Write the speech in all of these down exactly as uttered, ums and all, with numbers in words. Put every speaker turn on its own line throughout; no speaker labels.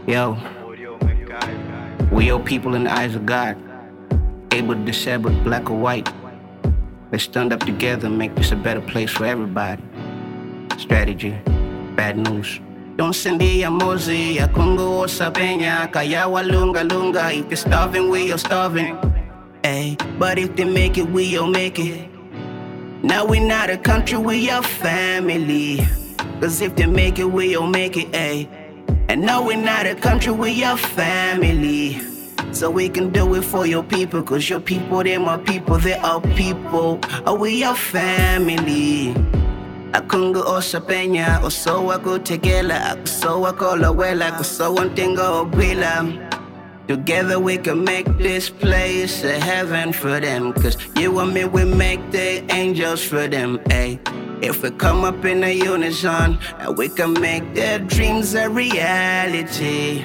Yo, we all people in the eyes of God, able to decide with black or white. Let's stand up together and make this a better place for everybody. Strategy, bad news. Don't send the emoji, ya kungo sa peña, kaya walunga lunga. If you're starving, we are starving. Ay, but if they make it, we all make it. Now we not a country, we are family. Cause if they make it, we all make it, ay. And no, we're not a country, we are family. So we can do it for your people, cause your people, they're my people, they are people. Oh, we are family. Akungo o sa peña, o so ako tegela, ako so ako lawela, ako so one thing o bila. Together we can make this place a heaven for them. Cause you and me, we make the angels for them, ayy. If we come up in a unison, and we can make their dreams a reality.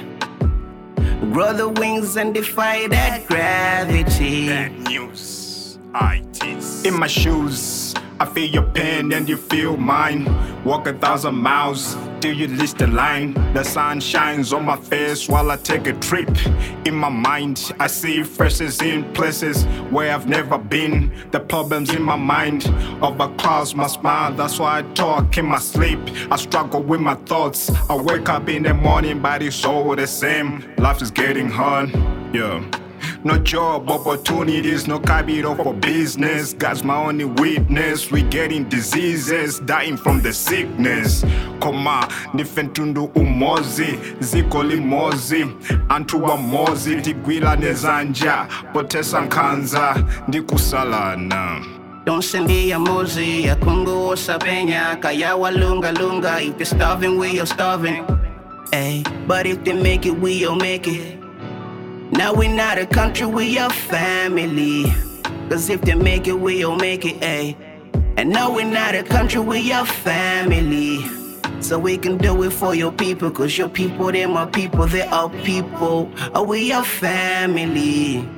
Grow the wings and defy that gravity.
Bad news, I tease. In my shoes, I feel your pain and you feel mine. Walk a thousand miles till you reach the line. The sun shines on my face while I take a trip. In my mind, I see faces in places where I've never been. The problems in my mind overclouds my smile. That's why I talk in my sleep. I struggle with my thoughts. I wake up in the morning, but it's all the same. Life is getting hard, yeah. No job opportunities, no capital for business. God's my only witness. We getting diseases, dying from the sickness. Koma, nifentundu umozi, ziko limozi, antu wa mozi, tigwila nezanja, potesa nkanza, ndikusalana.
Don't send the emoji, ya kungo o sa peña, kaya walunga lunga. If you're starving, we are starving. Ay, but if they make it, we all make it. Now we not a country, we are family. Cause if they make it, we all make it, ayy. And no, we're not a country, we are family. So we can do it for your people, cause your people, they're my people, they are people. Oh, we are family.